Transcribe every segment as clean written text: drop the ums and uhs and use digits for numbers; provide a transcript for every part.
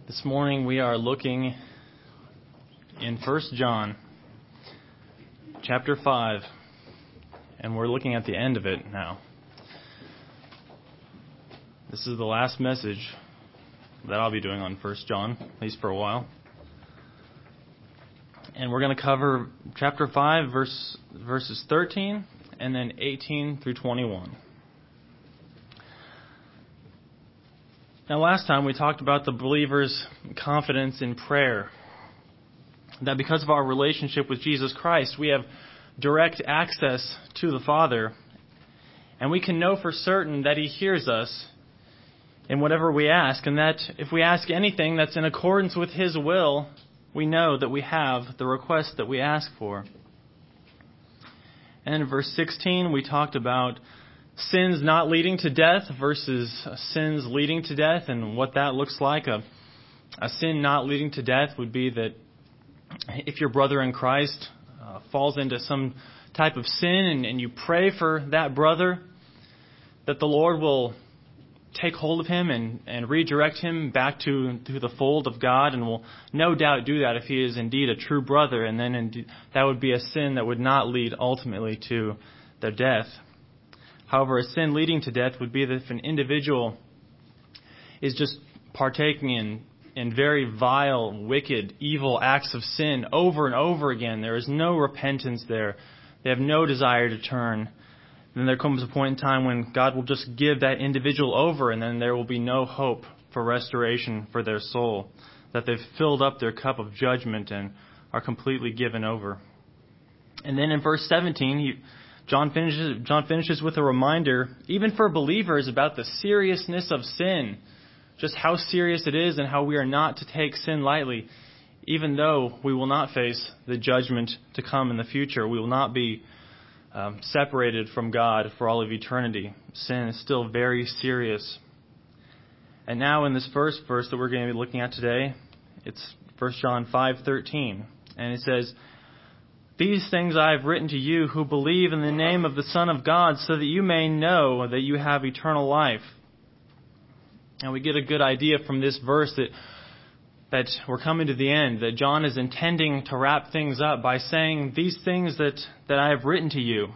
This morning we are looking in 1 John chapter 5, and we're looking at the end of it now. This is the last message that I'll be doing on 1 John, at least for a while. And we're going to cover chapter 5, verses 13, and then 18 through 21. Now, last time we talked about the believer's confidence in prayer. That because of our relationship with Jesus Christ, we have direct access to the Father. And we can know for certain that He hears us in whatever we ask. And that if we ask anything that's in accordance with His will, we know that we have the request that we ask for. And in verse 16, we talked about sins not leading to death versus sins leading to death, and what that looks like. A sin not leading to death would be that if your brother in Christ falls into some type of sin and you pray for that brother, that the Lord will take hold of him and redirect him back to the fold of God, and will no doubt do that if he is indeed a true brother, and then that would be a sin that would not lead ultimately to their death. However, a sin leading to death would be that if an individual is just partaking in very vile, wicked, evil acts of sin over and over again, there is no repentance there, they have no desire to turn, then there comes a point in time when God will just give that individual over, and then there will be no hope for restoration for their soul, that they've filled up their cup of judgment and are completely given over. And then in verse 17, John finishes with a reminder, even for believers, about the seriousness of sin, just how serious it is and how we are not to take sin lightly, even though we will not face the judgment to come in the future. We will not be separated from God for all of eternity. Sin is still very serious. And now in this first verse that we're going to be looking at today, it's 1 John 5:13, and it says, "These things I have written to you who believe in the name of the Son of God, so that you may know that you have eternal life." And we get a good idea from this verse that we're coming to the end, that John is intending to wrap things up by saying these things that I have written to you.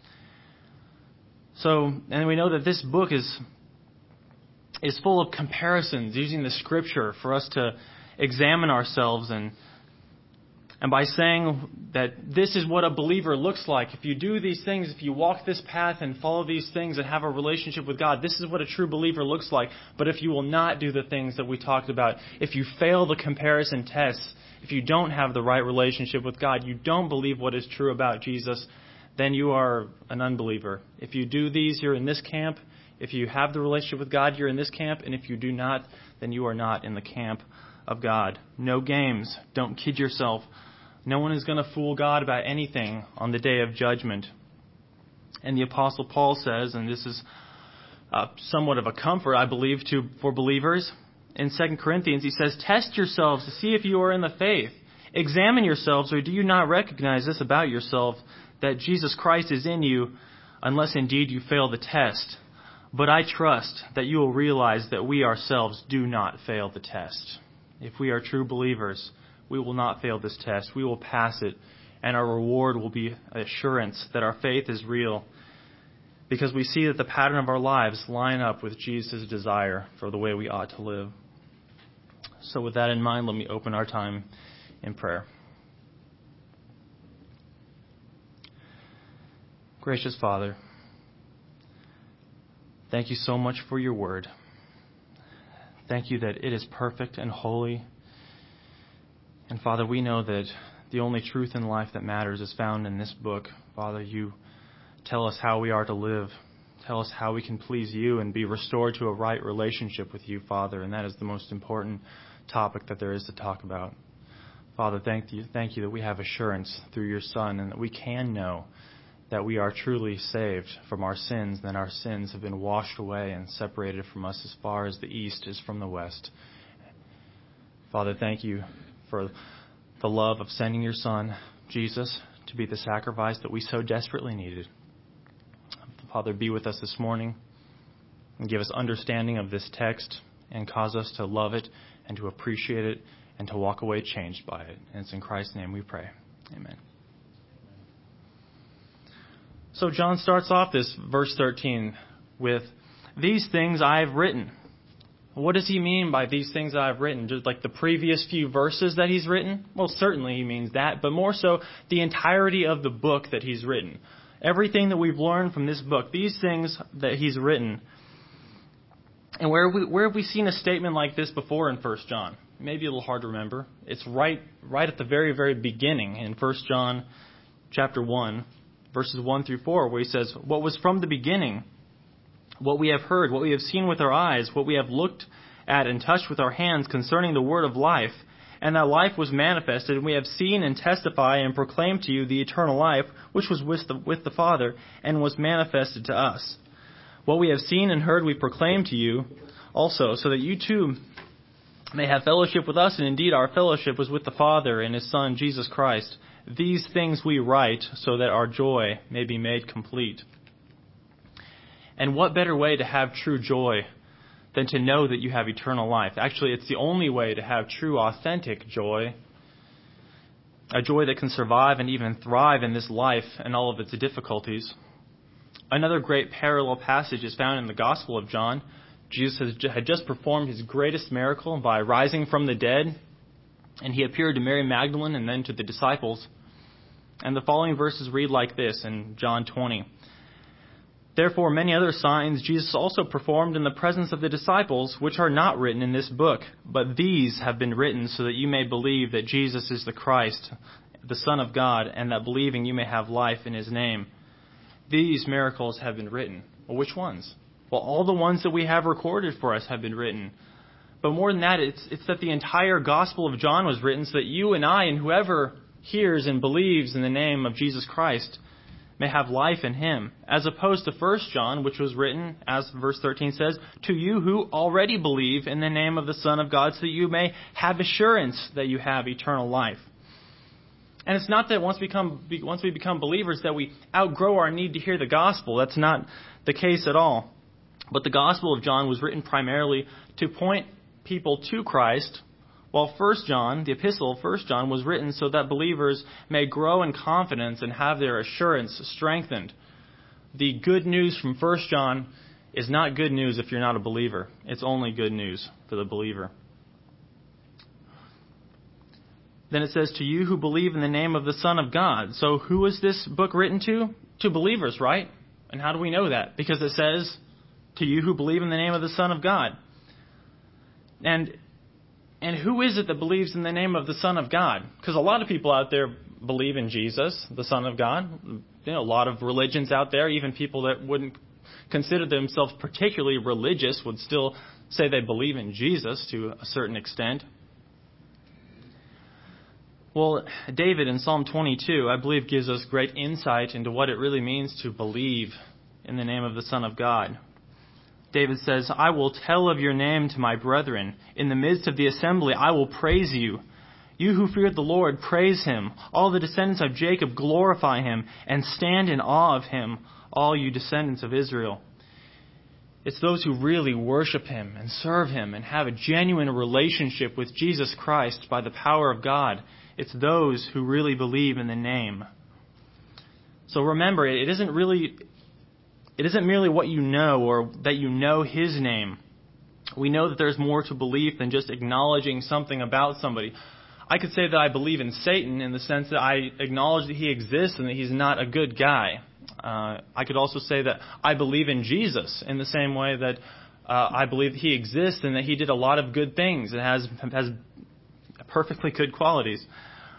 So, and we know that this book is full of comparisons, using the Scripture for us to examine ourselves, and by saying that this is what a believer looks like. If you do these things, if you walk this path and follow these things and have a relationship with God, this is what a true believer looks like. But if you will not do the things that we talked about, if you fail the comparison tests, if you don't have the right relationship with God, you don't believe what is true about Jesus, then you are an unbeliever. If you do these, you're in this camp. If you have the relationship with God, you're in this camp. And if you do not, then you are not in the camp of God. No games. Don't kid yourself. No one is going to fool God about anything on the day of judgment. And the Apostle Paul says, and this is somewhat of a comfort, I believe, for believers, in 2 Corinthians, he says, "Test yourselves to see if you are in the faith. Examine yourselves, or do you not recognize this about yourself, that Jesus Christ is in you, unless indeed you fail the test. But I trust that you will realize that we ourselves do not fail the test." If we are true believers, we will not fail this test. We will pass it, and our reward will be assurance that our faith is real, because we see that the pattern of our lives line up with Jesus' desire for the way we ought to live. So with that in mind, let me open our time in prayer. Gracious Father, thank you so much for your word. Thank you that it is perfect and holy. And Father, we know that the only truth in life that matters is found in this book. Father, you tell us how we are to live. Tell us how we can please you and be restored to a right relationship with you, Father. And that is the most important topic that there is to talk about. Father, thank you that we have assurance through your Son, and that we can know that we are truly saved from our sins, that our sins have been washed away and separated from us as far as the east is from the west. Father, thank you for the love of sending your Son, Jesus, to be the sacrifice that we so desperately needed. Father, be with us this morning and give us understanding of this text and cause us to love it and to appreciate it and to walk away changed by it. And it's in Christ's name we pray. Amen. So John starts off this verse 13 with, "These things I have written." What does he mean by these things I have written? Just like the previous few verses that he's written? Well, certainly he means that, but more so the entirety of the book that he's written. Everything that we've learned from this book, these things that he's written. And where have we seen a statement like this before in 1 John? Maybe a little hard to remember. It's right at the very, very beginning in 1 John chapter 1, verses 1 through 4, where he says, "What was from the beginning, what we have heard, what we have seen with our eyes, what we have looked at and touched with our hands concerning the word of life. And that life was manifested, and we have seen and testify and proclaim to you the eternal life, which was with the Father, and was manifested to us. What we have seen and heard we proclaim to you also, so that you too may have fellowship with us, and indeed our fellowship was with the Father and His Son, Jesus Christ. These things we write, so that our joy may be made complete." And what better way to have true joy than to know that you have eternal life? Actually, it's the only way to have true, authentic joy, a joy that can survive and even thrive in this life and all of its difficulties. Another great parallel passage is found in the Gospel of John. Jesus had just performed his greatest miracle by rising from the dead, and he appeared to Mary Magdalene and then to the disciples. And the following verses read like this in John 20. "Therefore many other signs Jesus also performed in the presence of the disciples, which are not written in this book, but these have been written so that you may believe that Jesus is the Christ, the Son of God, and that believing you may have life in His name. These miracles have been written." Well, which ones? Well, all the ones that we have recorded for us have been written. But more than that, it's that the entire Gospel of John was written so that you and I and whoever hears and believes in the name of Jesus Christ may have life in Him, as opposed to 1 John, which was written, as verse 13 says, "to you who already believe in the name of the Son of God, so that you may have assurance that you have eternal life." And it's not that once we become believers that we outgrow our need to hear the gospel. That's not the case at all. But the Gospel of John was written primarily to point people to Christ, while 1 John, the epistle of 1 John, was written so that believers may grow in confidence and have their assurance strengthened. The good news from 1 John is not good news if you're not a believer. It's only good news for the believer. Then it says, "To you who believe in the name of the Son of God." So who is this book written to? To believers, right? And how do we know that? Because it says, "To you who believe in the name of the Son of God." And who is it that believes in the name of the Son of God? Because a lot of people out there believe in Jesus, the Son of God. A lot of religions out there, even people that wouldn't consider themselves particularly religious, would still say they believe in Jesus to a certain extent. Well, David in Psalm 22, I believe, gives us great insight into what it really means to believe in the name of the Son of God. David says, "I will tell of your name to my brethren. In the midst of the assembly, I will praise you. You who fear the Lord, praise Him. All the descendants of Jacob, glorify Him, and stand in awe of Him, all you descendants of Israel." It's those who really worship Him and serve Him and have a genuine relationship with Jesus Christ by the power of God. It's those who really believe in the name. So remember, it isn't merely what you know or that you know His name. We know that there's more to belief than just acknowledging something about somebody. I could say that I believe in Satan in the sense that I acknowledge that he exists and that he's not a good guy. I could also say that I believe in Jesus in the same way that I believe that He exists and that He did a lot of good things and has perfectly good qualities.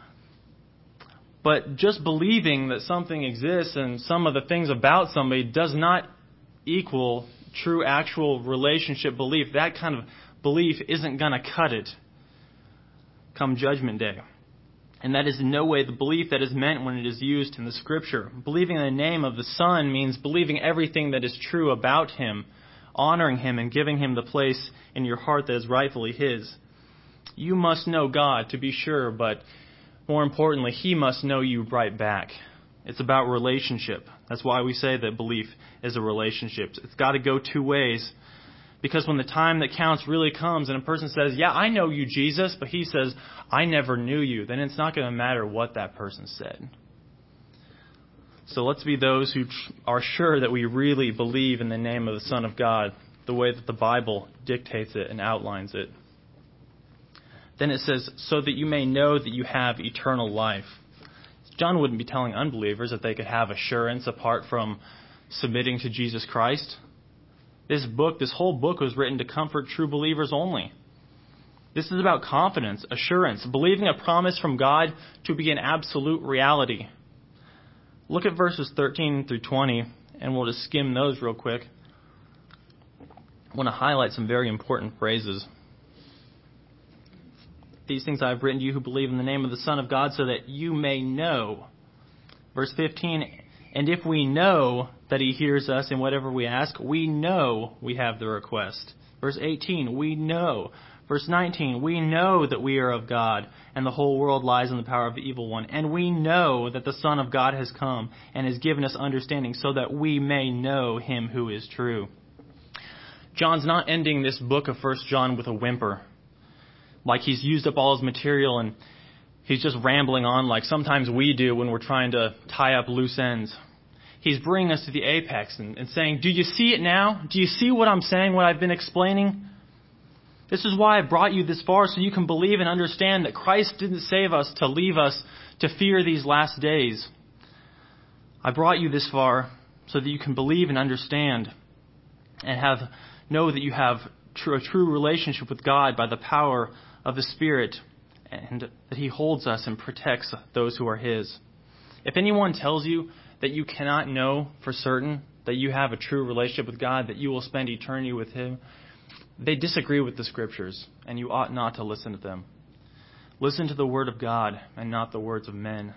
But just believing that something exists and some of the things about somebody does not equal true, actual relationship belief. That kind of belief isn't going to cut it come Judgment Day. And that is in no way the belief that is meant when it is used in the Scripture. Believing in the name of the Son means believing everything that is true about Him, honoring Him, and giving Him the place in your heart that is rightfully His. You must know God, to be sure, but more importantly, He must know you right back. It's about relationship. That's why we say that belief is a relationship. It's got to go two ways. Because when the time that counts really comes and a person says, yeah, I know you, Jesus, but he says, I never knew you, then it's not going to matter what that person said. So let's be those who are sure that we really believe in the name of the Son of God, the way that the Bible dictates it and outlines it. Then it says, so that you may know that you have eternal life. John wouldn't be telling unbelievers that they could have assurance apart from submitting to Jesus Christ. This whole book was written to comfort true believers only. This is about confidence, assurance, believing a promise from God to be an absolute reality. Look at verses 13 through 20, and we'll just skim those real quick. I want to highlight some very important phrases. These things I have written to you who believe in the name of the Son of God, so that you may know. Verse 15, and if we know that he hears us in whatever we ask, we know we have the request. Verse 18, we know. Verse 19, we know that we are of God, and the whole world lies in the power of the evil one. And we know that the Son of God has come and has given us understanding, so that we may know him who is true. John's not ending this book of 1 John with a whimper, like he's used up all his material and he's just rambling on like sometimes we do when we're trying to tie up loose ends. He's bringing us to the apex and saying, do you see it now? Do you see what I'm saying, what I've been explaining? This is why I brought you this far, so you can believe and understand that Christ didn't save us to leave us to fear these last days. I brought you this far so that you can believe and understand and know that you have a true relationship with God by the power of the Spirit, and that he holds us and protects those who are his. If anyone tells you that you cannot know for certain that you have a true relationship with God, that you will spend eternity with him, they disagree with the Scriptures, and you ought not to listen to them. Listen to the Word of God and not the words of men.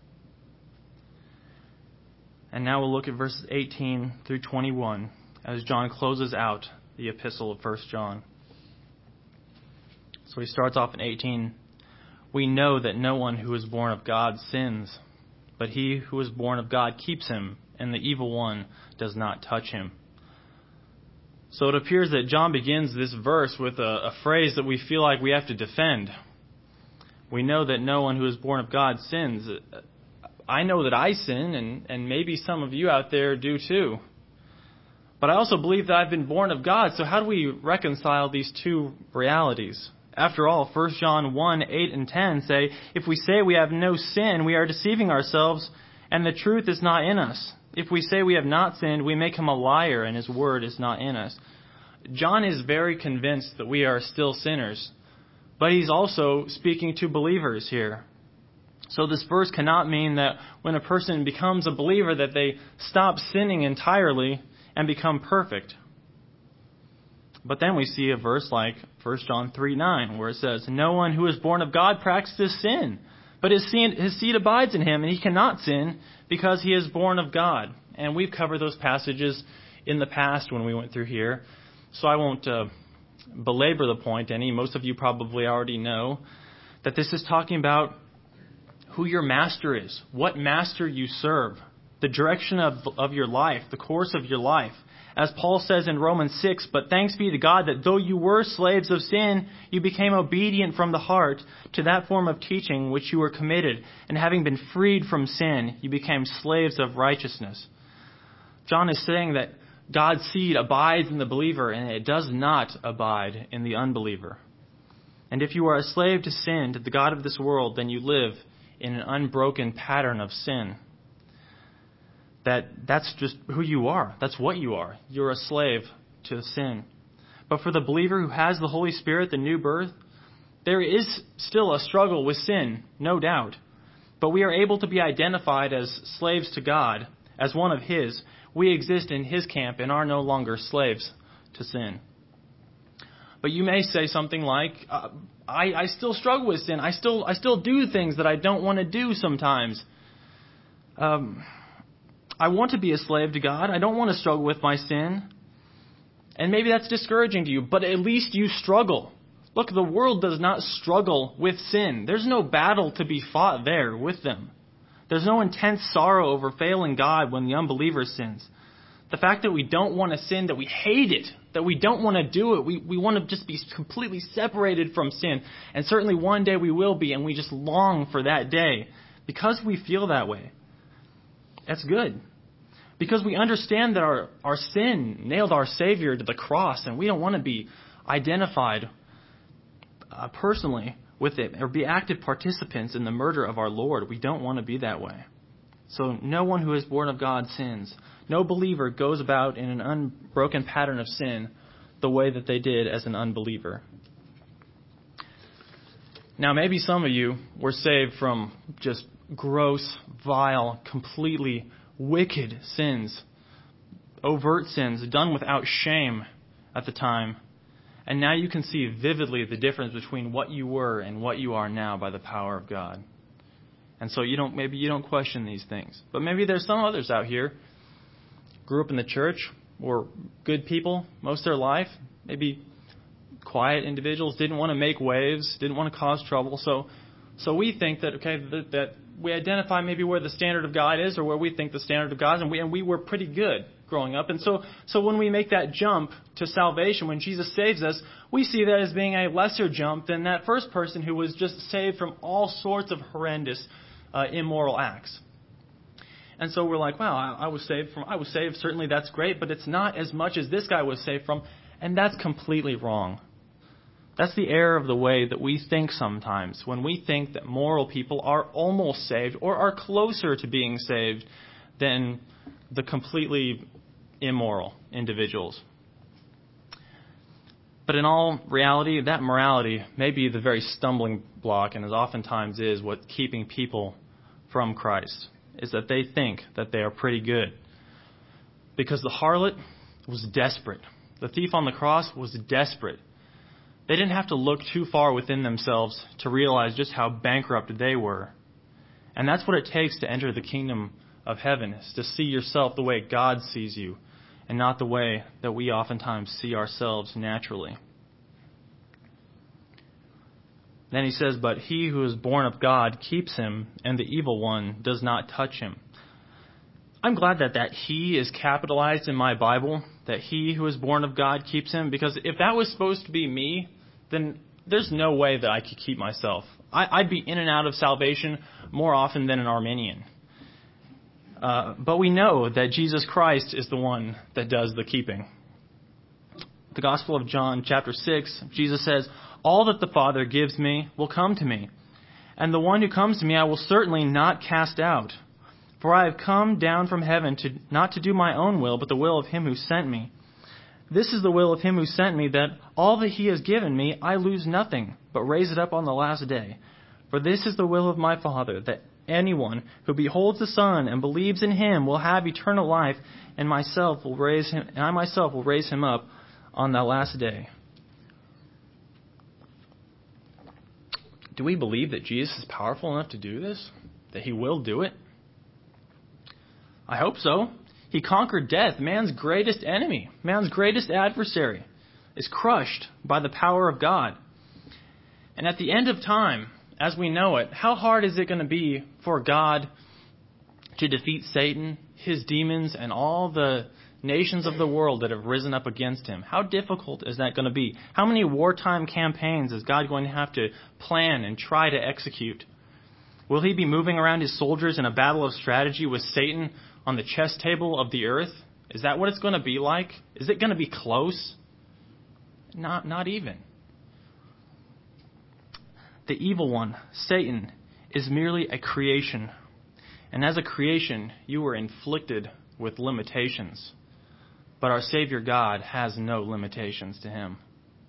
And now we'll look at verses 18 through 21 as John closes out the epistle of 1 John. So he starts off in 18. We know that no one who is born of God sins, but he who is born of God keeps him, and the evil one does not touch him. So it appears that John begins this verse with a phrase that we feel like we have to defend. We know that no one who is born of God sins. I know that I sin, and maybe some of you out there do too. But I also believe that I've been born of God, so how do we reconcile these two realities? After all, 1 John 1, 8 and 10 say, if we say we have no sin, we are deceiving ourselves, and the truth is not in us. If we say we have not sinned, we make him a liar, and his word is not in us. John is very convinced that we are still sinners, but he's also speaking to believers here. So this verse cannot mean that when a person becomes a believer that they stop sinning entirely and become perfect. But then we see a verse like 1 John 3:9, where it says, no one who is born of God practices sin, but his seed abides in him, and he cannot sin because he is born of God. And we've covered those passages in the past when we went through here, so I won't belabor the point any. Most of you probably already know that this is talking about who your master is, what master you serve, the direction of your life, the course of your life. As Paul says in Romans 6, but thanks be to God that though you were slaves of sin, you became obedient from the heart to that form of teaching which you were committed, and having been freed from sin, you became slaves of righteousness. John is saying that God's seed abides in the believer, and it does not abide in the unbeliever. And if you are a slave to sin, to the god of this world, then you live in an unbroken pattern of sin. That's just who you are. That's what you are. You're a slave to sin. But for the believer who has the Holy Spirit, the new birth, there is still a struggle with sin, no doubt. But we are able to be identified as slaves to God, as one of his. We exist in his camp and are no longer slaves to sin. But you may say something like, I still struggle with sin. I still do things that I don't want to do sometimes. I want to be a slave to God. I don't want to struggle with my sin. And maybe that's discouraging to you, but at least you struggle. Look, the world does not struggle with sin. There's no battle to be fought there with them. There's no intense sorrow over failing God when the unbeliever sins. The fact that we don't want to sin, that we hate it, that we don't want to do it. We want to just be completely separated from sin. And certainly one day we will be, and we just long for that day because we feel that way. That's good. Because we understand that our sin nailed our Savior to the cross, and we don't want to be identified personally with it or be active participants in the murder of our Lord. We don't want to be that way. So no one who is born of God sins. No believer goes about in an unbroken pattern of sin the way that they did as an unbeliever. Now, maybe some of you were saved from just gross, vile, completely wicked sins, overt sins done without shame at the time. And now you can see vividly the difference between what you were and what you are now by the power of God. And so maybe you don't question these things. But maybe there's some others out here, grew up in the church, were good people most of their life, maybe quiet individuals, didn't want to make waves, didn't want to cause trouble. So we think that, that we identify maybe where the standard of God is or where we think the standard of God is, and we were pretty good growing up. And so when we make that jump to salvation, when Jesus saves us, we see that as being a lesser jump than that first person who was just saved from all sorts of horrendous immoral acts. And so we're like, wow, I was saved. Certainly that's great, but it's not as much as this guy was saved from. And that's completely wrong. That's the error of the way that we think sometimes when we think that moral people are almost saved or are closer to being saved than the completely immoral individuals. But in all reality, that morality may be the very stumbling block, and as oftentimes is what's keeping people from Christ, is that they think that they are pretty good. Because the harlot was desperate. The thief on the cross was desperate. They didn't have to look too far within themselves to realize just how bankrupt they were. And that's what it takes to enter the kingdom of heaven, is to see yourself the way God sees you and not the way that we oftentimes see ourselves naturally. Then he says, but he who is born of God keeps him, and the evil one does not touch him. I'm glad that he is capitalized in my Bible, that he who is born of God keeps him, because if that was supposed to be me, then there's no way that I could keep myself. I'd be in and out of salvation more often than an Arminian. But we know that Jesus Christ is the one that does the keeping. The Gospel of John, chapter 6, Jesus says, all that the Father gives me will come to me, and the one who comes to me I will certainly not cast out. For I have come down from heaven not to do my own will, but the will of him who sent me. This is the will of him who sent me, that all that he has given me I lose nothing, but raise it up on the last day. For this is the will of my Father, that anyone who beholds the Son and believes in him will have eternal life, and I myself will raise him up on that last day. Do we believe that Jesus is powerful enough to do this? That he will do it? I hope so. He conquered death, man's greatest enemy, man's greatest adversary, is crushed by the power of God. And at the end of time, as we know it, how hard is it going to be for God to defeat Satan, his demons, and all the nations of the world that have risen up against him? How difficult is that going to be? How many wartime campaigns is God going to have to plan and try to execute? Will he be moving around his soldiers in a battle of strategy with Satan on the chess table of the earth? Is that what it's going to be like? Is it going to be close? Not even. The evil one, Satan, is merely a creation. And as a creation, you were inflicted with limitations. But our Savior God has no limitations to him.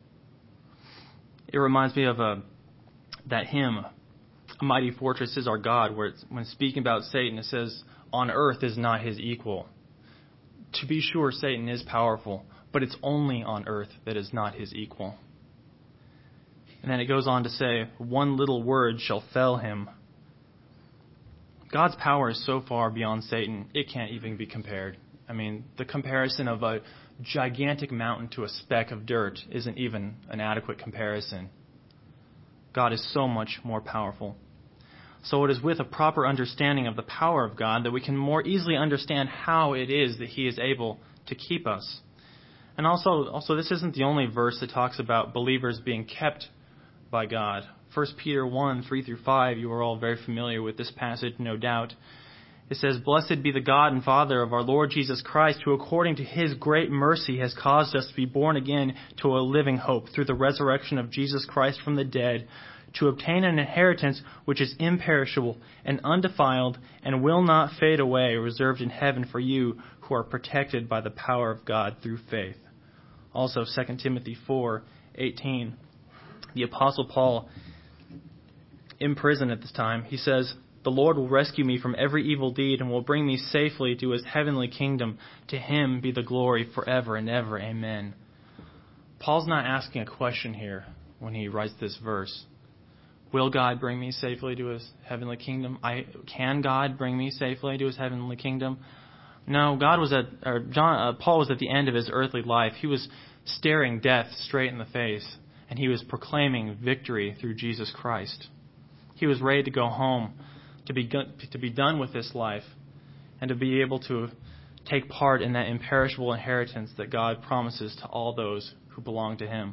It reminds me of that hymn, "A Mighty Fortress is Our God," where when speaking about Satan, it says, on earth is not his equal. To be sure, Satan is powerful, but it's only on earth that is not his equal. And then it goes on to say, one little word shall fell him. God's power is so far beyond Satan, it can't even be compared. I mean, the comparison of a gigantic mountain to a speck of dirt isn't even an adequate comparison. God is so much more powerful. So it is with a proper understanding of the power of God that we can more easily understand how it is that he is able to keep us. And also, this isn't the only verse that talks about believers being kept by God. 1 Peter 1, 3 through 5, you are all very familiar with this passage, no doubt. It says, "Blessed be the God and Father of our Lord Jesus Christ, who according to his great mercy has caused us to be born again to a living hope through the resurrection of Jesus Christ from the dead, to obtain an inheritance which is imperishable and undefiled and will not fade away, reserved in heaven for you who are protected by the power of God through faith." Also, 2 Timothy 4:18, the Apostle Paul, in prison at this time, he says, "The Lord will rescue me from every evil deed and will bring me safely to his heavenly kingdom. To him be the glory forever and ever. Amen." Paul's not asking a question here when he writes this verse. Will God bring me safely to his heavenly kingdom? Can God bring me safely to his heavenly kingdom? No, Paul was at the end of his earthly life. He was staring death straight in the face, and he was proclaiming victory through Jesus Christ. He was ready to go home, to be done with this life, and to be able to take part in that imperishable inheritance that God promises to all those who belong to him.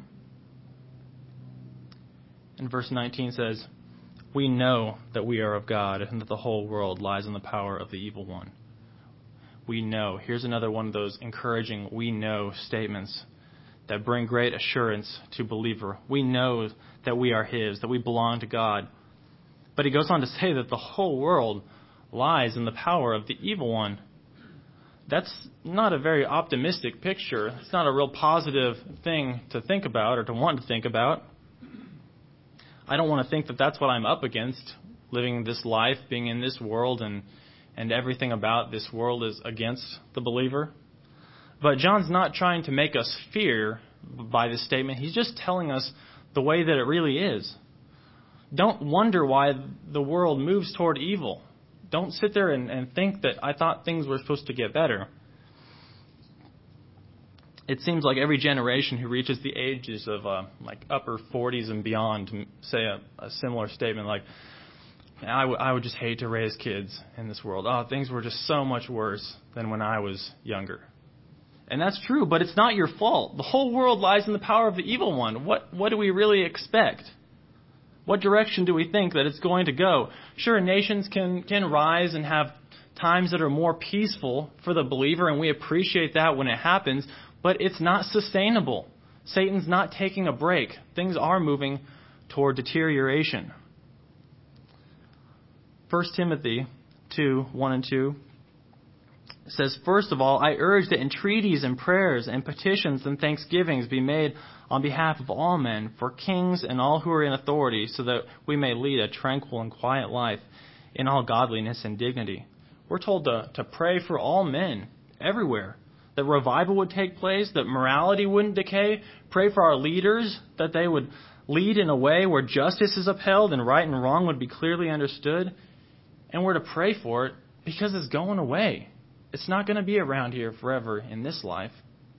And verse 19 says, "We know that we are of God, and that the whole world lies in the power of the evil one." We know. Here's another one of those encouraging "we know" statements that bring great assurance to believer. We know that we are his, that we belong to God. But he goes on to say that the whole world lies in the power of the evil one. That's not a very optimistic picture. It's not a real positive thing to think about or to want to think about. I don't want to think that that's what I'm up against, living this life, being in this world, and everything about this world is against the believer. But John's not trying to make us fear by this statement. He's just telling us the way that it really is. Don't wonder why the world moves toward evil. Don't sit there and think that I thought things were supposed to get better. It seems like every generation who reaches the ages of upper 40s and beyond say a similar statement like, I would just hate to raise kids in this world. Oh, things were just so much worse than when I was younger. And that's true, but it's not your fault. The whole world lies in the power of the evil one. What do we really expect? What direction do we think that it's going to go? Sure, nations can rise and have times that are more peaceful for the believer, and we appreciate that when it happens, but it's not sustainable. Satan's not taking a break. Things are moving toward deterioration. 1 Timothy 2:1 and 2 says, "First of all, I urge that entreaties and prayers and petitions and thanksgivings be made on behalf of all men, for kings and all who are in authority, so that we may lead a tranquil and quiet life in all godliness and dignity." We're told to pray for all men everywhere, that revival would take place, that morality wouldn't decay. Pray for our leaders, that they would lead in a way where justice is upheld and right and wrong would be clearly understood. And we're to pray for it because it's going away. It's not going to be around here forever in this life.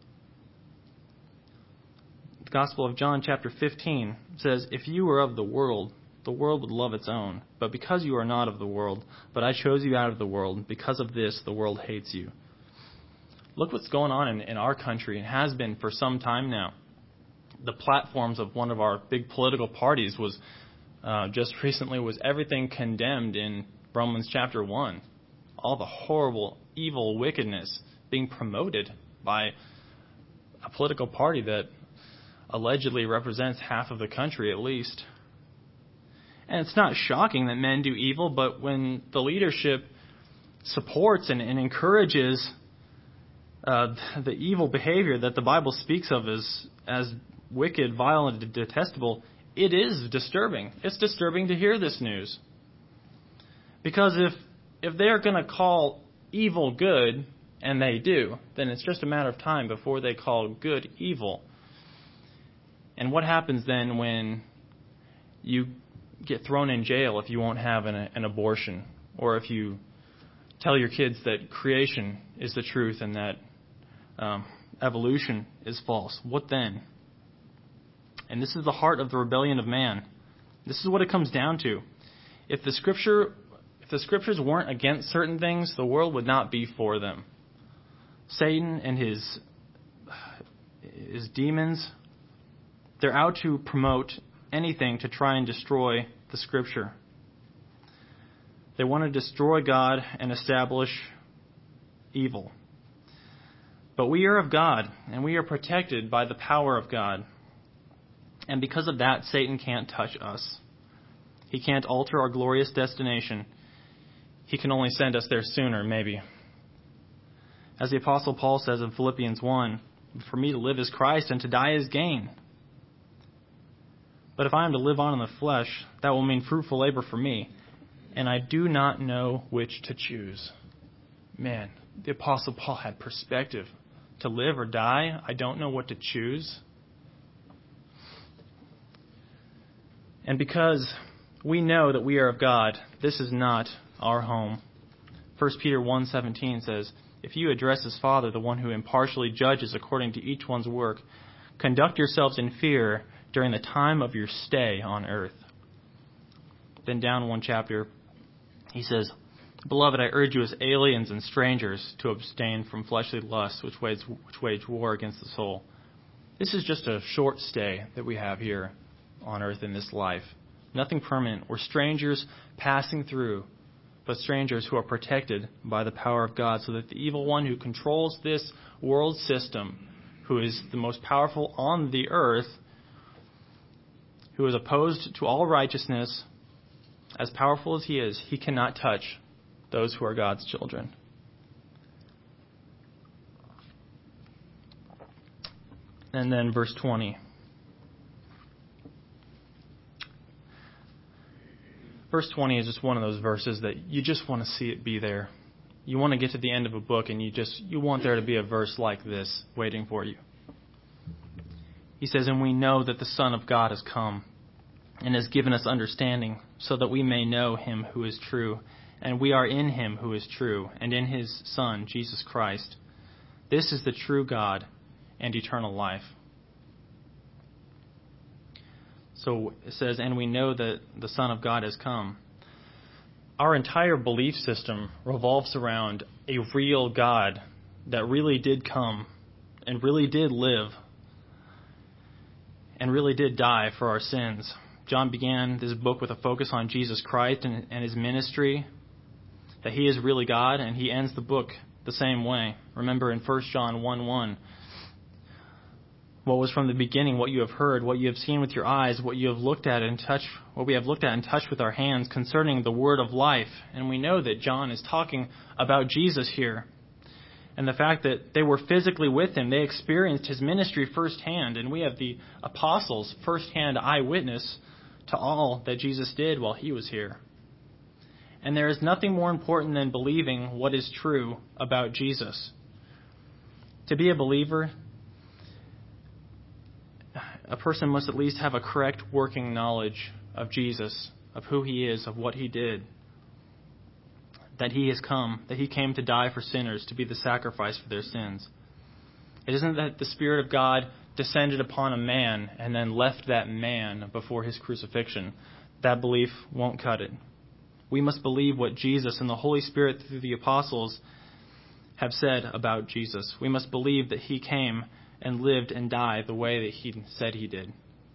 The Gospel of John chapter 15 says, "If you were of the world would love its own. But because you are not of the world, but I chose you out of the world, because of this the world hates you." Look what's going on in our country, and has been for some time now. The platforms of one of our big political parties was just recently was everything condemned in Romans chapter 1. All the horrible, evil wickedness being promoted by a political party that allegedly represents half of the country at least. And it's not shocking that men do evil, but when the leadership supports and encourages the evil behavior that the Bible speaks of as wicked, vile, and detestable, it is disturbing. It's disturbing to hear this news. Because if they're going to call evil good, and they do, then it's just a matter of time before they call good evil. And what happens then when you get thrown in jail if you won't have an abortion, or if you tell your kids that creation is the truth and that evolution is false? What then? And this is the heart of the rebellion of man. This is what it comes down to. If the scriptures weren't against certain things, the world would not be for them. Satan and his is demons. They're out to promote anything to try and destroy the Scripture. They want to destroy God and establish evil. But we are of God, and we are protected by the power of God. And because of that, Satan can't touch us. He can't alter our glorious destination. He can only send us there sooner, maybe. As the Apostle Paul says in Philippians 1, "For me to live is Christ, and to die is gain." But if I am to live on in the flesh, that will mean fruitful labor for me, and I do not know which to choose. Man, the Apostle Paul had perspective. To live or die, I don't know what to choose. And because we know that we are of God, this is not our home. 1 Peter 1:17 says, "If you address as Father, the one who impartially judges according to each one's work, conduct yourselves in fear during the time of your stay on earth." Then down one chapter, he says, "Beloved, I urge you as aliens and strangers to abstain from fleshly lusts which wage war against the soul." This is just a short stay that we have here on earth in this life. Nothing permanent. We're strangers passing through, but strangers who are protected by the power of God, so that the evil one who controls this world system, who is the most powerful on the earth, who is opposed to all righteousness, as powerful as he cannot touch those who are God's children. And then verse 20. Verse 20 is just one of those verses that you just want to see it be there. You want to get to the end of a book and you want there to be a verse like this waiting for you. He says, "And we know that the Son of God has come and has given us understanding, so that we may know him who is true. And we are in him who is true, and in his Son, Jesus Christ. This is the true God and eternal life." So it says, "And we know that the Son of God has come." Our entire belief system revolves around a real God that really did come and really did live and really did die for our sins. John began this book with a focus on Jesus Christ and his ministry, that he is really God, and he ends the book the same way. Remember in 1 John 1:1, "What was from the beginning, what you have heard, what you have seen with your eyes, what you have looked at and touched, what we have looked at and touched with our hands concerning the word of life." And we know that John is talking about Jesus here, and the fact that they were physically with him. They experienced his ministry firsthand, and we have the apostles' firsthand eyewitness to all that Jesus did while he was here. And there is nothing more important than believing what is true about Jesus. To be a believer, a person must at least have a correct working knowledge of Jesus, of who he is, of what he did, that he has come, that he came to die for sinners, to be the sacrifice for their sins. It isn't that the Spirit of God descended upon a man and then left that man before his crucifixion. That belief won't cut it. We must believe what Jesus and the Holy Spirit through the apostles have said about Jesus. We must believe that he came and lived and died the way that he said he did.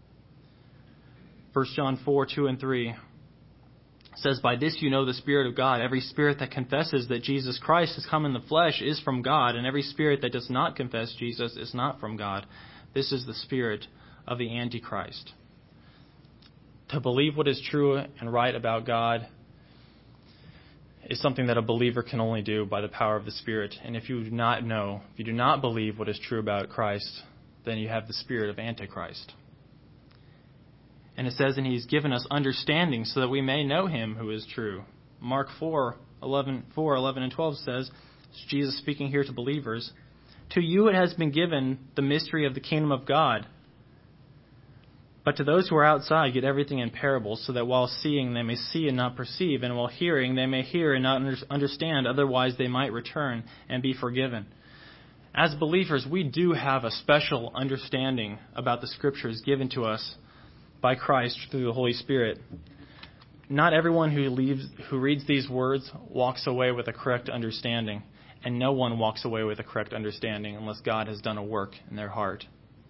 1 John 4:2-3 says, "By this you know the Spirit of God. Every spirit that confesses that Jesus Christ has come in the flesh is from God, and every spirit that does not confess Jesus is not from God. This is the spirit of the Antichrist." To believe what is true and right about God is something that a believer can only do by the power of the Spirit. And if you do not believe what is true about Christ, then you have the spirit of Antichrist. And it says, "And he's given us understanding so that we may know him who is true." Mark 4:11-12 says, Jesus speaking here to believers, "To you it has been given the mystery of the kingdom of God. But to those who are outside, get everything in parables, so that while seeing they may see and not perceive, and while hearing they may hear and not understand, otherwise they might return and be forgiven." As believers, we do have a special understanding about the Scriptures given to us by Christ through the Holy Spirit. Not everyone who reads these words walks away with a correct understanding, and no one walks away with a correct understanding unless God has done a work in their heart.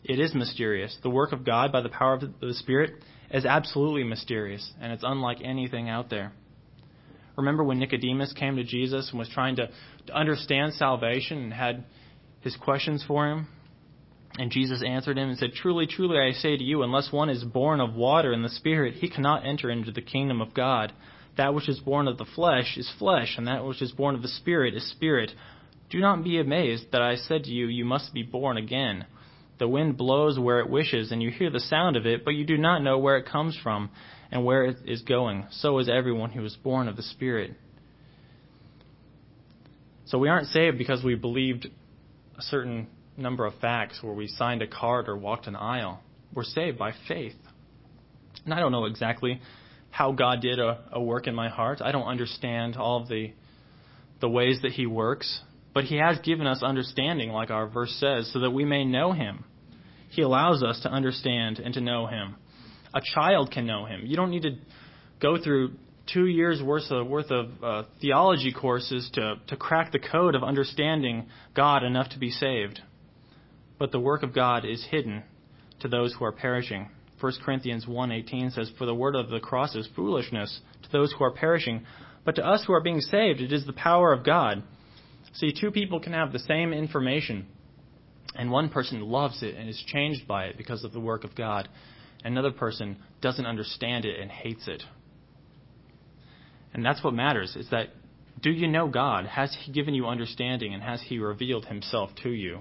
It is mysterious. The work of God by the power of the Spirit is absolutely mysterious, and it's unlike anything out there. Remember when Nicodemus came to Jesus and was trying to understand salvation and had his questions for him? And Jesus answered him and said, "Truly, truly, I say to you, unless one is born of water and the Spirit, he cannot enter into the kingdom of God. That which is born of the flesh is flesh, and that which is born of the Spirit is spirit. Do not be amazed that I said to you, you must be born again. The wind blows where it wishes, and you hear the sound of it, but you do not know where it comes from and where it is going. So is everyone who is born of the Spirit." So we aren't saved because we believed a certain number of facts, or we signed a card or walked an aisle. We're saved by faith. And I don't know exactly how God did a work in my heart. I don't understand all of the ways that he works, but he has given us understanding, like our verse says, so that we may know him. He allows us to understand and to know him. A child can know him. You don't need to go through 2 years worth of theology courses to crack the code of understanding God enough to be saved. But the work of God is hidden to those who are perishing. 1 Corinthians 1:18 says, "For the word of the cross is foolishness to those who are perishing, but to us who are being saved, it is the power of God." See, two people can have the same information, and one person loves it and is changed by it because of the work of God. Another person doesn't understand it and hates it. And that's what matters, is that, do you know God? Has he given you understanding, and has he revealed himself to you?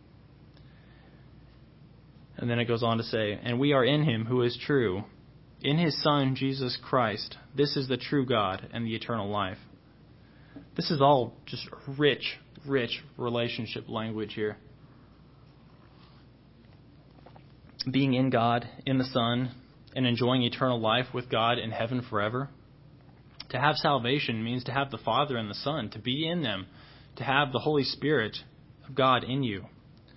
And then it goes on to say, "And we are in him who is true, in his Son, Jesus Christ. This is the true God and the eternal life." This is all just rich, rich relationship language here. Being in God, in the Son, and enjoying eternal life with God in heaven forever. To have salvation means to have the Father and the Son, to be in them, to have the Holy Spirit of God in you.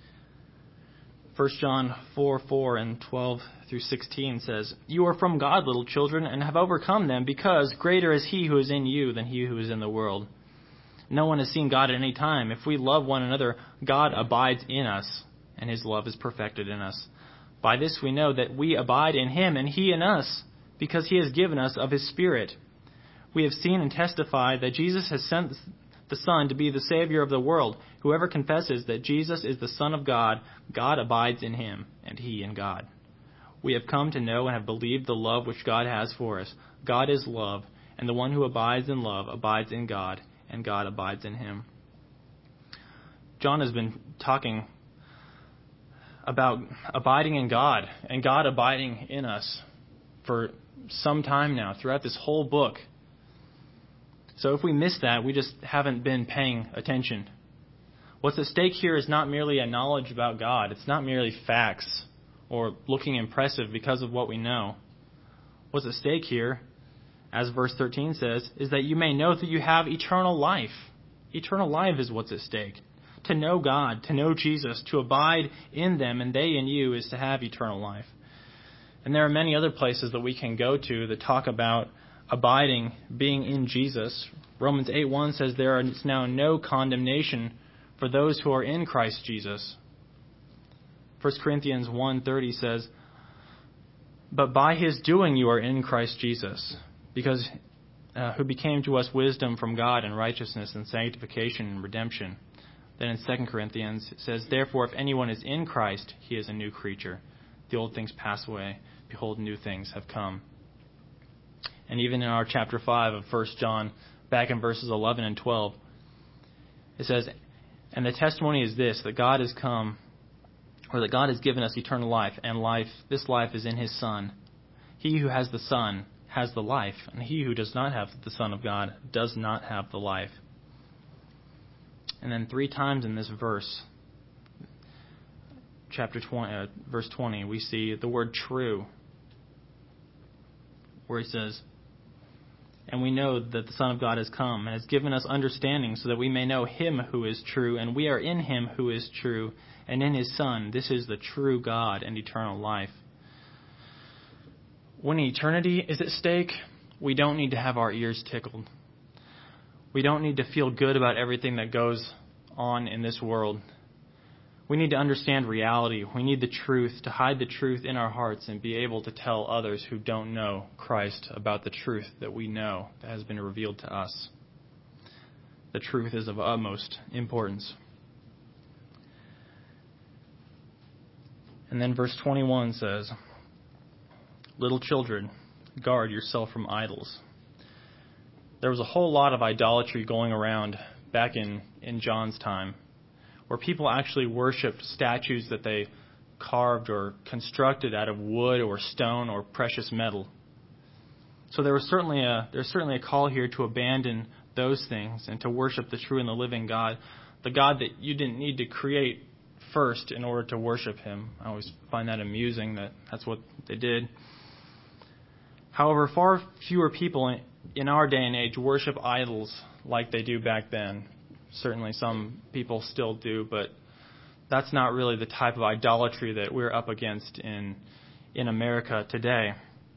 1 John 4:4 and 12 through 16 says, "You are from God, little children, and have overcome them, because greater is he who is in you than he who is in the world. No one has seen God at any time. If we love one another, God abides in us, and his love is perfected in us. By this we know that we abide in him and he in us, because he has given us of his Spirit. We have seen and testified that Jesus has sent the Son to be the Savior of the world. Whoever confesses that Jesus is the Son of God, God abides in him, and he in God. We have come to know and have believed the love which God has for us. God is love, and the one who abides in love abides in God, and God abides in him." John has been talking about abiding in God, and God abiding in us for some time now, throughout this whole book. So if we miss that, we just haven't been paying attention. What's at stake here is not merely a knowledge about God. It's not merely facts or looking impressive because of what we know. What's at stake here, as verse 13 says, is that you may know that you have eternal life. Eternal life is what's at stake. To know God, to know Jesus, to abide in them and they in you is to have eternal life. And there are many other places that we can go to that talk about abiding, being in Jesus. Romans 8:1 says there is now no condemnation for those who are in Christ Jesus. 1 Corinthians 1:30 says, "But by his doing you are in Christ Jesus, because who became to us wisdom from God and righteousness and sanctification and redemption." Then in 2 Corinthians it says, "Therefore if anyone is in Christ, he is a new creature. The old things pass away. Behold, new things have come." And even in our chapter 5 of 1 John, back in verses 11 and 12, it says, "And the testimony is this, that God has come, or that God has given us eternal life, and this life is in his Son. He who has the Son has the life, and he who does not have the Son of God does not have the life." And then 3 times in this verse, chapter 20, verse 20, we see the word true, where he says, "And we know that the Son of God has come and has given us understanding so that we may know him who is true, and we are in him who is true, and in his Son. This is the true God and eternal life." When eternity is at stake, we don't need to have our ears tickled. We don't need to feel good about everything that goes on in this world. We need to understand reality. We need the truth, to hide the truth in our hearts and be able to tell others who don't know Christ about the truth that we know that has been revealed to us. The truth is of utmost importance. And then verse 21 says, "Little children, guard yourself from idols." There was a whole lot of idolatry going around back in John's time, where people actually worshipped statues that they carved or constructed out of wood or stone or precious metal. So there's certainly a call here to abandon those things and to worship the true and the living God, the God that you didn't need to create first in order to worship him. I always find that amusing that that's what they did. However, far fewer people in our day and age worship idols like they do back then. Certainly some people still do, but that's not really the type of idolatry that we're up against in America today.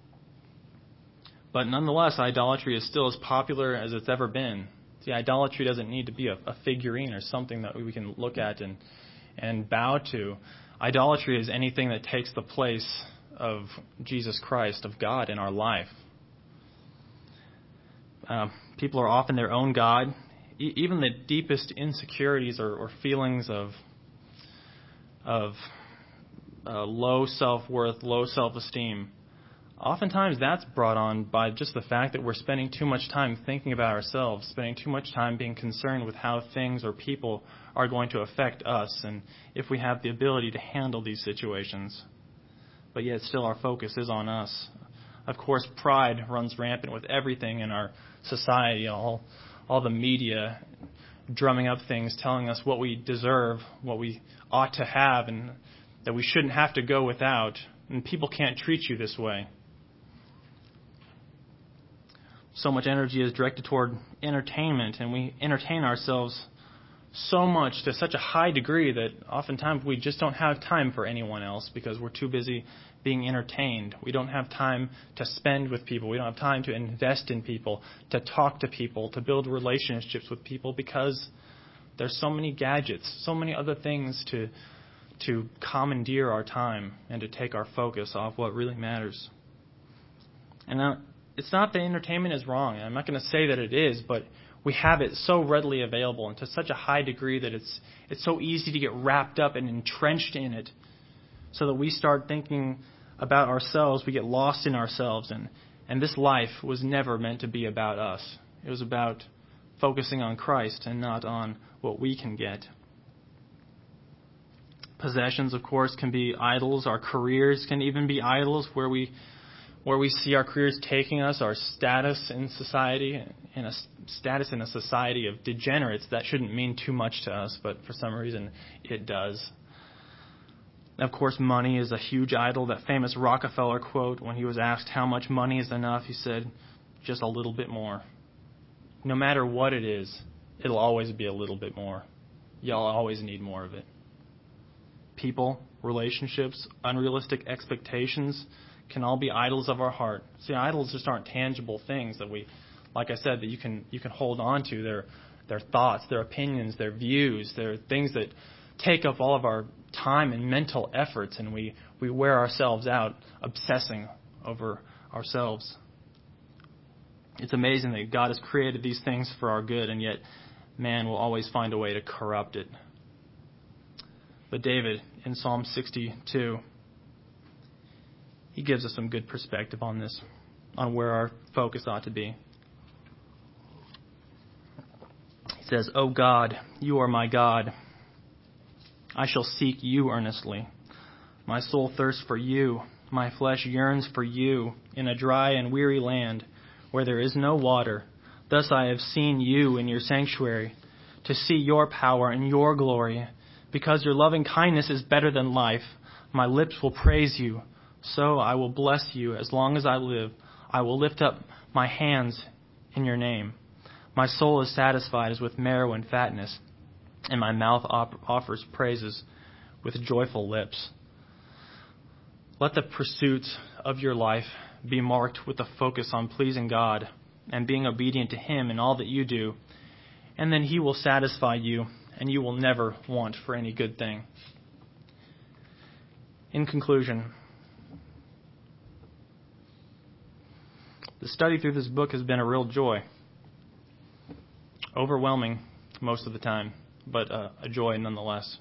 But nonetheless, idolatry is still as popular as it's ever been. See, idolatry doesn't need to be a figurine or something that we can look at and bow to. Idolatry is anything that takes the place of Jesus Christ, of God in our life. People are often their own God. Even the deepest insecurities or feelings of low self-worth, low self-esteem, oftentimes that's brought on by just the fact that we're spending too much time thinking about ourselves, spending too much time being concerned with how things or people are going to affect us and if we have the ability to handle these situations. But yet still our focus is on us. Of course, pride runs rampant with everything in our society, all the media drumming up things, telling us what we deserve, what we ought to have, and that we shouldn't have to go without. And people can't treat you this way. So much energy is directed toward entertainment, and we entertain ourselves so much to such a high degree that oftentimes we just don't have time for anyone else because we're too busy being entertained. We don't have time to spend with people. We don't have time to invest in people, to talk to people, to build relationships with people because there's so many gadgets, so many other things to commandeer our time and to take our focus off what really matters. And it's not that entertainment is wrong. I'm not going to say that it is, but we have it so readily available and to such a high degree that it's so easy to get wrapped up and entrenched in it so that we start thinking about ourselves, we get lost in ourselves. And this life was never meant to be about us. It was about focusing on Christ and not on what we can get. Possessions, of course, can be idols. Our careers can even be idols where we see our careers taking us, our status in society, in a status in a society of degenerates. That shouldn't mean too much to us, but for some reason it does. Of course, money is a huge idol. That famous Rockefeller quote, when he was asked how much money is enough, he said, just a little bit more. No matter what it is, it'll always be a little bit more. Y'all always need more of it. People, relationships, unrealistic expectations can all be idols of our heart. See, idols just aren't tangible things that we, like I said, that you can hold on to. They're thoughts, their opinions, their views. They're things that take up all of our time and mental efforts, and we wear ourselves out obsessing over ourselves. It's amazing that God has created these things for our good, and yet man will always find a way to corrupt it. But David, in Psalm 62, he gives us some good perspective on this, on where our focus ought to be. He says, "O God, you are my God. I shall seek you earnestly. My soul thirsts for you. My flesh yearns for you in a dry and weary land where there is no water. Thus I have seen you in your sanctuary, to see your power and your glory. Because your loving kindness is better than life, my lips will praise you. So I will bless you as long as I live. I will lift up my hands in your name. My soul is satisfied as with marrow and fatness, and my mouth offers praises with joyful lips." Let the pursuits of your life be marked with a focus on pleasing God and being obedient to Him in all that you do, and then He will satisfy you, and you will never want for any good thing. In conclusion, the study through this book has been a real joy. Overwhelming most of the time, but a joy nonetheless.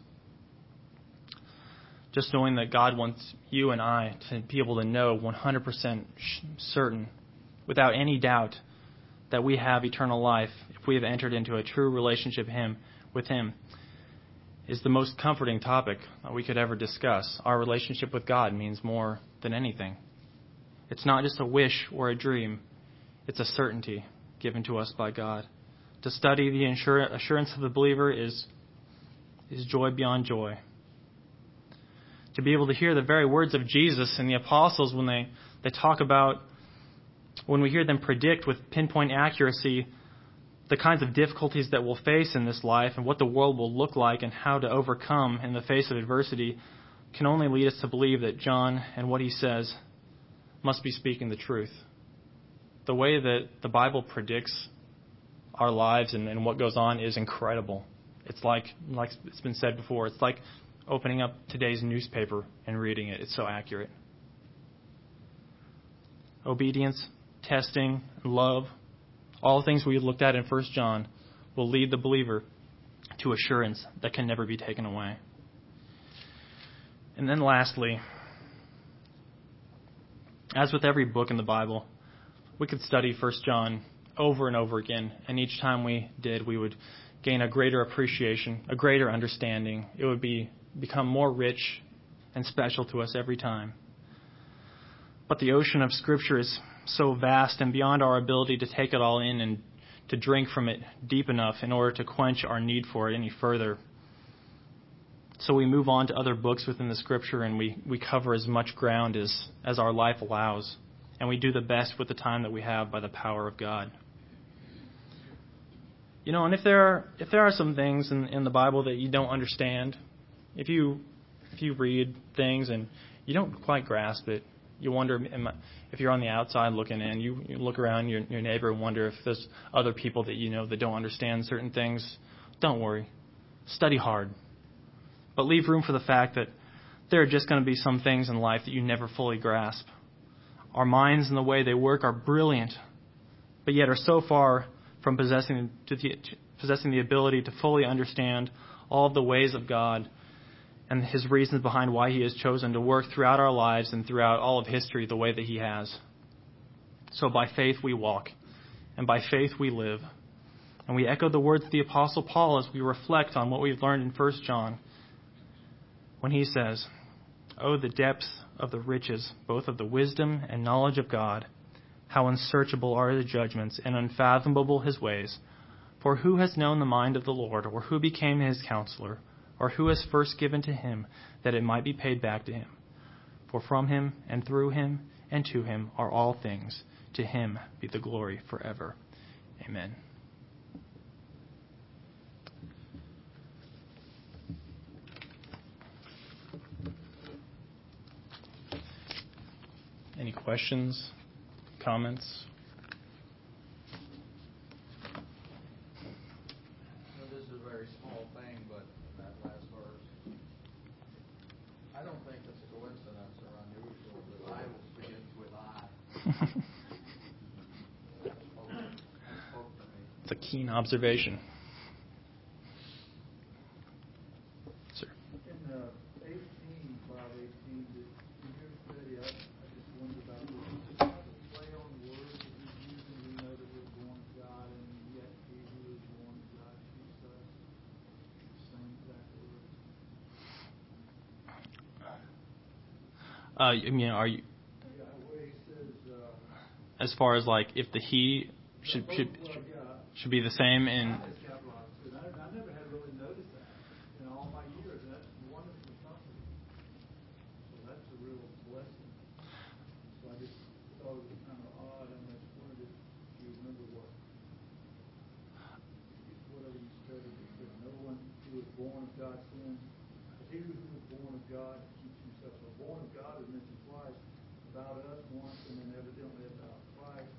Just knowing that God wants you and I to be able to know 100% certain, without any doubt, that we have eternal life if we have entered into a true relationship with Him, is the most comforting topic that we could ever discuss. Our relationship with God means more than anything. It's not just a wish or a dream. It's a certainty given to us by God. To study the assurance of the believer is joy beyond joy. To be able to hear the very words of Jesus and the apostles when they talk about, when we hear them predict with pinpoint accuracy the kinds of difficulties that we'll face in this life and what the world will look like and how to overcome in the face of adversity, can only lead us to believe that John and what he says must be speaking the truth. The way that the Bible predicts our lives and what goes on is incredible. It's like it's been said before, it's like opening up today's newspaper and reading it. It's so accurate. Obedience, testing, love, all things we looked at in 1 John will lead the believer to assurance that can never be taken away. And then lastly, as with every book in the Bible, we could study 1 John over and over again, and each time we did, we would gain a greater appreciation, a greater understanding. It would become more rich and special to us every time. But the ocean of Scripture is so vast and beyond our ability to take it all in and to drink from it deep enough in order to quench our need for it any further. So we move on to other books within the Scripture, and we cover as much ground as our life allows. And we do the best with the time that we have by the power of God. And if there are some things in the Bible that you don't understand, if you read things and you don't quite grasp it, you wonder, if you're on the outside looking in, you look around your neighbor and wonder if there's other people that you know that don't understand certain things. Don't worry. Study hard. But leave room for the fact that there are just going to be some things in life that you never fully grasp. Our minds and the way they work are brilliant, but yet are so far from possessing the ability to fully understand all of the ways of God and His reasons behind why He has chosen to work throughout our lives and throughout all of history the way that He has. So by faith we walk, and by faith we live. And we echo the words of the Apostle Paul as we reflect on what we've learned in 1 John, when he says, "Oh, the depths of the riches, both of the wisdom and knowledge of God! How unsearchable are His judgments and unfathomable His ways! For who has known the mind of the Lord, or who became His counselor, or who has first given to Him that it might be paid back to Him? For from Him and through Him and to Him are all things. To Him be the glory forever. Amen." Any questions, comments? This is a very small thing, but that last verse, I don't think it's a coincidence or unusual that I will begins with I. That spoke to me. It's a keen observation. Sir. In 18, did you study? I just wondered about this. Just kind of a play on words that he's using. We know that we're born of God, and yet He who is born of God keeps us. Same exact words. Are you, Yeah, where he says. as far as like if the he should be the same in? It's capitalized too. I never had really noticed that in all my years. And that's wonderful company. So that's a real blessing. So I just thought it was kind of odd, and I just wondered if you remember whatever you studied. It said, "No one who is born of God sins, but he who is born of God keeps himself." So born of God is mentioned twice, about us once, and then evidently about Christ.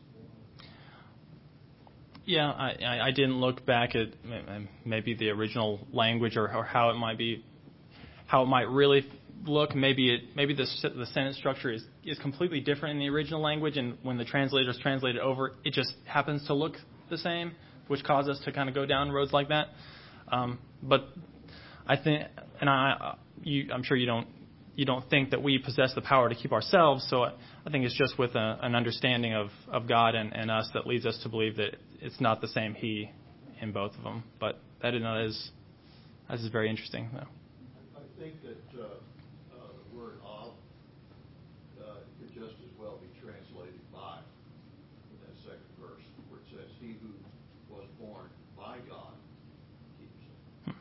Yeah, I didn't look back at maybe the original language or how it might really look, maybe the sentence structure is completely different in the original language, and when the translators translate it over, it just happens to look the same, which causes us to kind of go down roads like that. But I think, and I'm sure you don't think that we possess the power to keep ourselves. So I think it's just with an understanding of God and us that leads us to believe that it's not the same He in both of them. But that is very interesting, though. I think that the word of could just as well be translated by in that second verse, where it says, "He who was born by God keeps it,"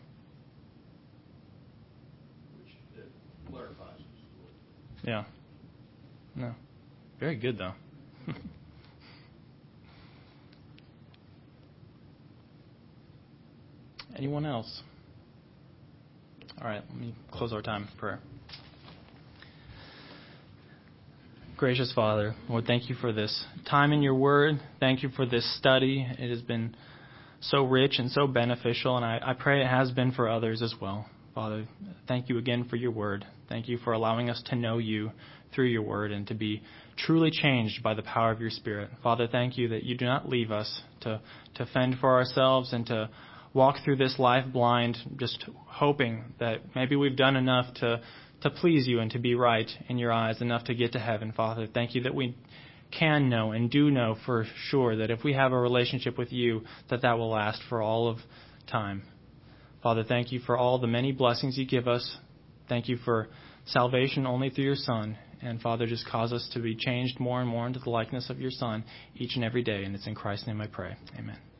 which it clarifies this a little bit. Yeah. No. Very good, though. Anyone else? All right, let me close our time with prayer. Gracious Father, Lord, thank you for this time in your word. Thank you for this study. It has been so rich and so beneficial, and I pray it has been for others as well. Father, thank you again for your word. Thank you for allowing us to know you through your word and to be truly changed by the power of your Spirit. Father, thank you that you do not leave us to fend for ourselves and to walk through this life blind, just hoping that maybe we've done enough to please you and to be right in your eyes, enough to get to heaven. Father, thank you that we can know and do know for sure that if we have a relationship with you, that will last for all of time. Father, thank you for all the many blessings you give us. Thank you for salvation only through your Son. And Father, just cause us to be changed more and more into the likeness of your Son each and every day. And it's in Christ's name I pray. Amen.